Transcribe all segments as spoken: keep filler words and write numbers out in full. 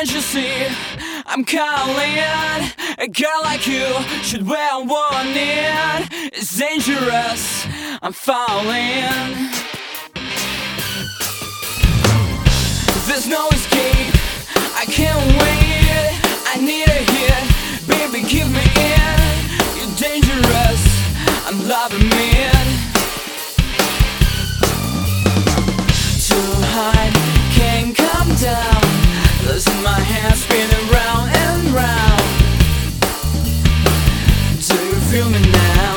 Can't you see I'm calling? A girl like you should wear a warning. It's dangerous, I'm falling. There's no escape, I can't wait. I need a hit, baby give me in. You're dangerous, I'm loving it. Too high, can't come down. Losing my hands spinning round and round. Do you feel me now?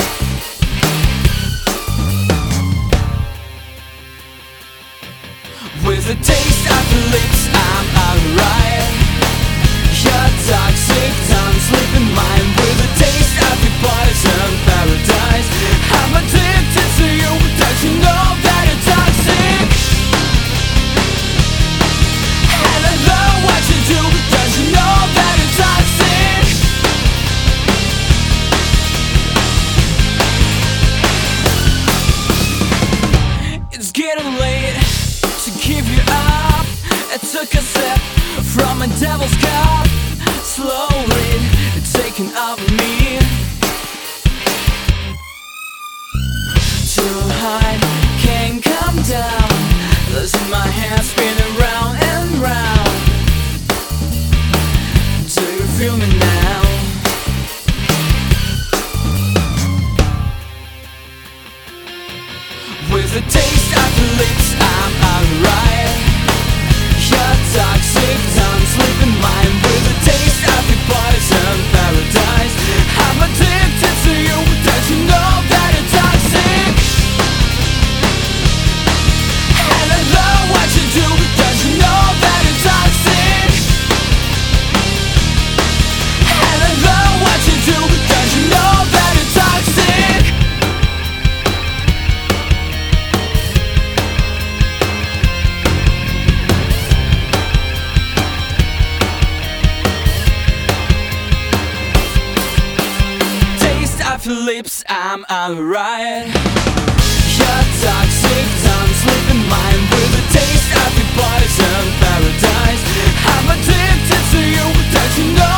With a taste of your lips, I'm alright. Your toxic tongue slipping mine. With a taste of your poison paradise. I'm addicted to you, don't you know that you're toxic? And I love what you do, don't you know that you're toxic? It's getting late to give you up. I took a sip from a devil's cup. Slowly, it's taking over me. Too high, can't come down. Losing my hands spinning round and round. Do you feel me now? With a taste of your lips, I'm alright. Your toxic tongue slipping mine. With a taste of your poison paradise. I'm addicted to you, don't you know that you're toxic? And I love what you do, don't you know that you're toxic? And I love what you do, don't you know that you're toxic? Your lips, I'm alright. Your toxic tongue slipping mine. With a taste of your poison paradise. I'm addicted to you, don't you know